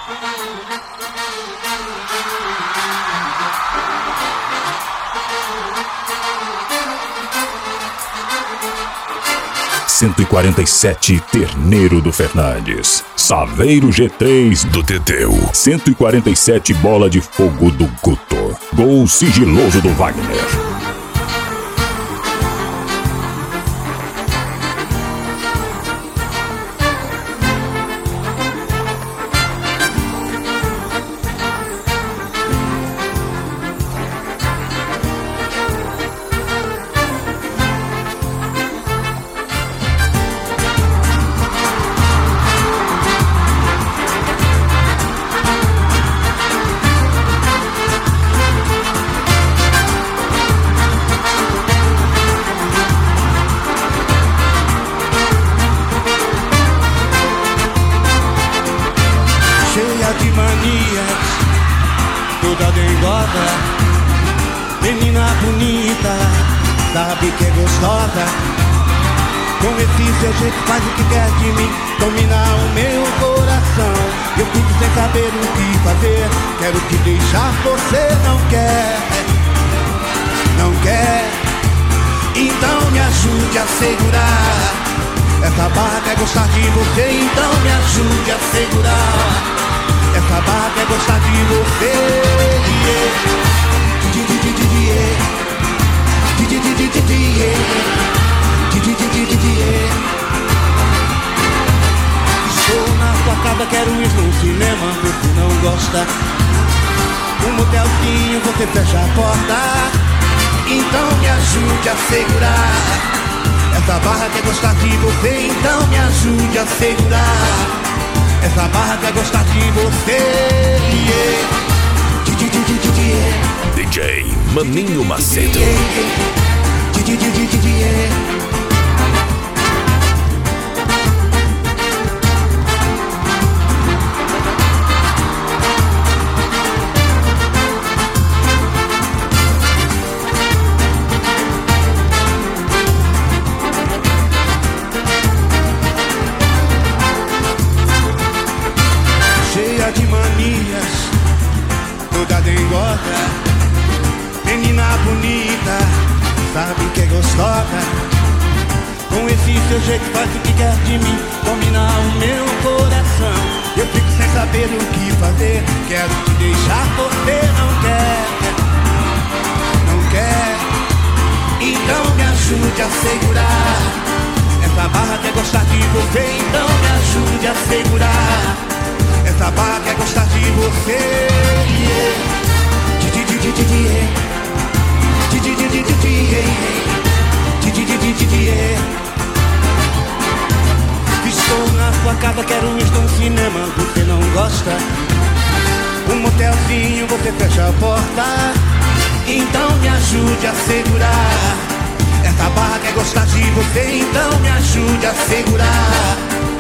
...147 Terneiro do Fernandes, Saveiro G3 do Teteu, 147 Bola de Fogo do Guto, Gol Sigiloso do Wagner. De manias, toda dengosa, menina bonita, sabe que é gostosa. Com esse seu jeito faz o que quer de mim, domina o meu coração. Eu fico sem saber o que fazer, quero te deixar, você não quer, não quer. Então me ajude a segurar, essa barra quer gostar de você, então me ajude a segurar. Essa barra quer gostar de você, estou na sua casa, quero ir no cinema, você não gosta. Um motelzinho, você fecha a porta, então me ajude a segurar. Essa barra quer gostar de você, então me ajude a segurar. Essa barra quer gostar de você, DJ Maninho Macedo. De manias, toda dengosa, menina bonita, sabe que é gostosa. Com esse seu jeito faz o que quer de mim, domina o meu coração. Eu fico sem saber o que fazer, quero te deixar, você não quer, não quer. Então me ajude a segurar, essa barra quer gostar de você, então me ajude a segurar. Essa barra quer gostar de você, estou na sua casa, quero ir no cinema, você não gosta. Um motelzinho, você fecha a porta, então me ajude a segurar. Essa barra quer gostar de você, então me ajude a segurar.